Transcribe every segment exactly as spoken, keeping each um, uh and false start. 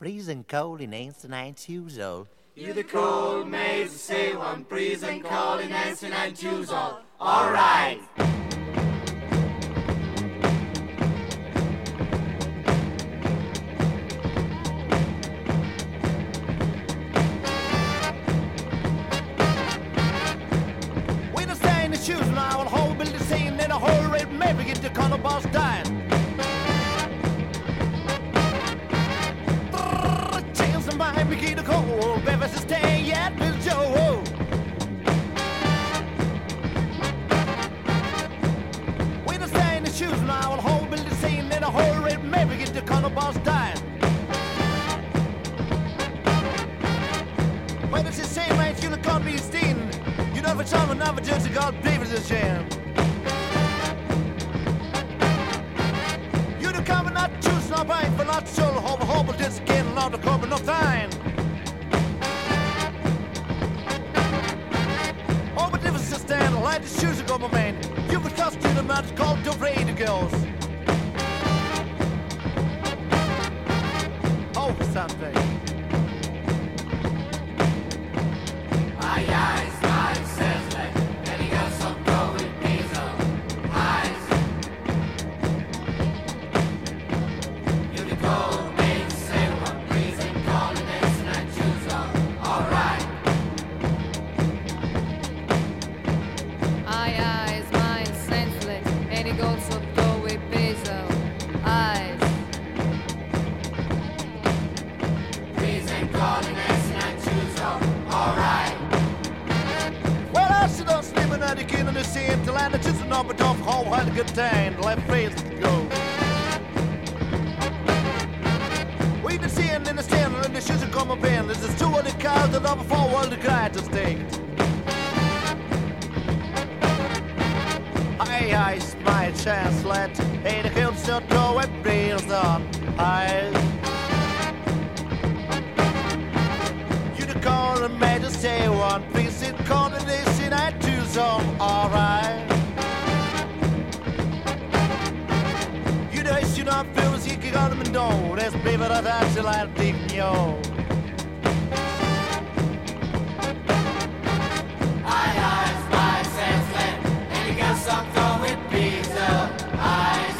Freezing cold in eighty-nine years old. You the cold maids say one freezing cold in eighty-nine years old. All right. When I stay in the shoes now, I'll hold build the scene in a whole red maybe get the color boss dying. Me get a cold, baby, stay yet, Bill Joe. When I stay in the shoes now, I'll hold Bill the scene in a whole red, maybe get the color boss dying. When it's the same range, you'll call me Steen. You know, for some, never just a god, David's a shame. You the cover not choose, not buying for not sure, hope, hope, just getting out of cover, no time. Like the shoes ago, my man. You could cost you the match called the Radio Girls. Oh, something. My eyes, my senseless, and he got some going diesel. Eyes. You the cold maid, say one freezing cold and eighty-nine years old. All right. In the same to land, it's just a number off home, had a good time, the left face to go. We been seeing in the stand, and the shoes are coming in. This is two of the cars that number four world the guy to stake. Hey, I my chance, let hey, the hills don't go and breathe on. I you the call and made us say one piece in coordination I do. So, alright. You know, you not feel as you can go to me, no. That's baby, that's a lot of big yo. I eyes, my senseless, and you got some going pizza. Eyes.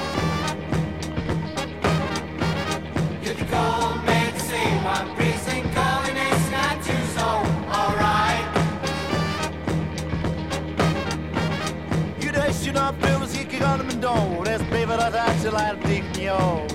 You the cold man to see one precinct calling it's not too so. Alright. You not feel as you can go to me, no. That's baby, that's a lot of big yo.